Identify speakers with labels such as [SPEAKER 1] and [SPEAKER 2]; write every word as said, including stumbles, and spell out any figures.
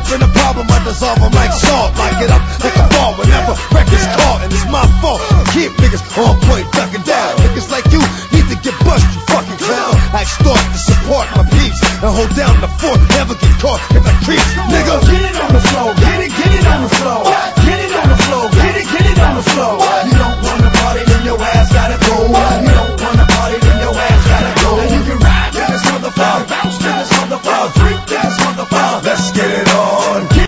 [SPEAKER 1] up in a problem, I dissolve them like salt. Like it up like a ball whenever records caught, and it's my fault. Keep niggas on point, ducking down.